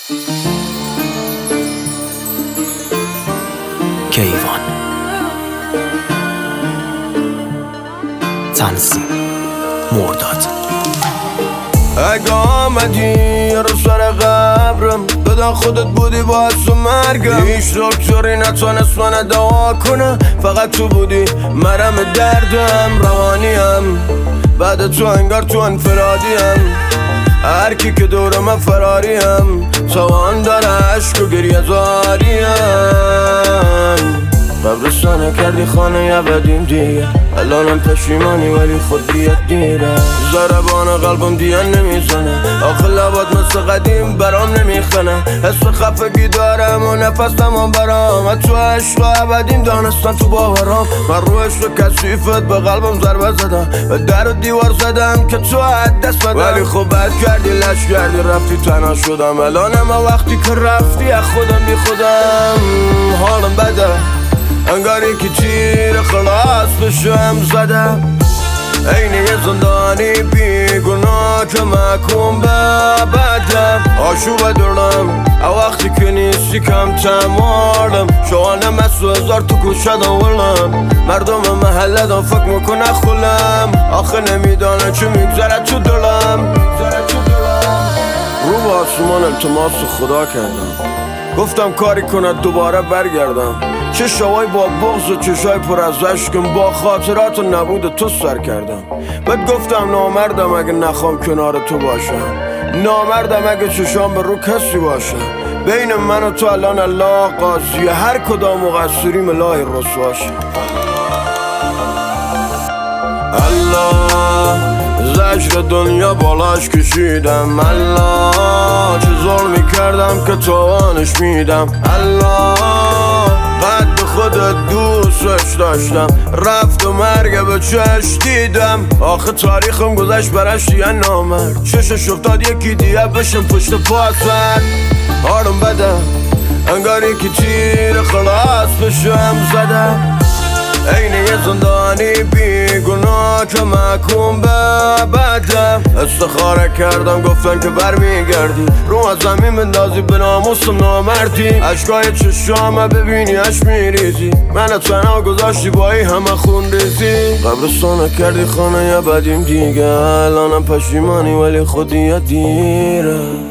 کیوان تنظیم مرداد. اگه آمدی رو سر قبرم بدن خودت بودی باعث و مرگم، هیچ دکتری نتونست من دوا کنه، فقط تو بودی مرهم دردم. روانیم بعد تو انگار تو انفرادیم، هر کی که دورم فراریم، توان داره عشق و گریه زاریم. قبرستانه کردی خانه ابدیم دیگه، الانم پشیمانی ولی خود بیاد دیره. ضربان قلبم دیگه نمیزنه، آخه لبات مثل قدیم برام نمیخنه. حس خفگی دارم و نفسم هم برام، تو عشق ابدیم دانستن تو باورام. من رو عشق کثیفت به قلبم ضربه زدم، به در و دیوار زدم که تو دست بدم، ولی خب بد کردی لش کردی رفتی تنها شدم. الانم وقتی که رفتی از خودم بی خودم، حالم بده انگار یکی تیر خلاص بشم زدم. عین یه زندانی بیگناه که محکوم به بدم. آشوب دلم وقتی که نیستی کم تمالم، شوانه مسو هزار تو کشدم ولم. مردم محله دم فکر میکنه خلم، آخه نمیدانه چه میگذره تو دلم. رو به آسمان التماس خدا کردم، گفتم کاری کنه دوباره برگردم. چه شوای با بغض و چشای پر از عشقم، با خاطرات و نبود تو سر کردم. بهت گفتم نامردم اگه نخوام کنار تو باشم، نامردم اگه چشام به رو کسی باشم. بین من و تو الان الله قاضی، هر کدام مقصریم الهی رسواشه. الله زجر دنیا بالاش کشیدم، الله چه ظلمی کردم که توانش میدم. الله قد خودت دوستش داشتم، رفت و مرگ به چش دیدم. آخه تاریخم گذشت برش دیگه نامرد، چشش افتاد یکی دیگه بشم پشت پاسد. حالم بده انگار یکی تیر خلاص بشم زدم. عین یه زندانی بیگناه که محکوم به بدم. استخاره کردم گفتن که برمیگردی، رو از زمین بندازی به ناموسم نامردی. اشکای چشامه ببینی اش میریزی، من تنها گذاشتی با ای همه خون ریزی. قبرستانه کردی خانه ابدیم دیگه، الانم پشیمانی ولی خودی دیره.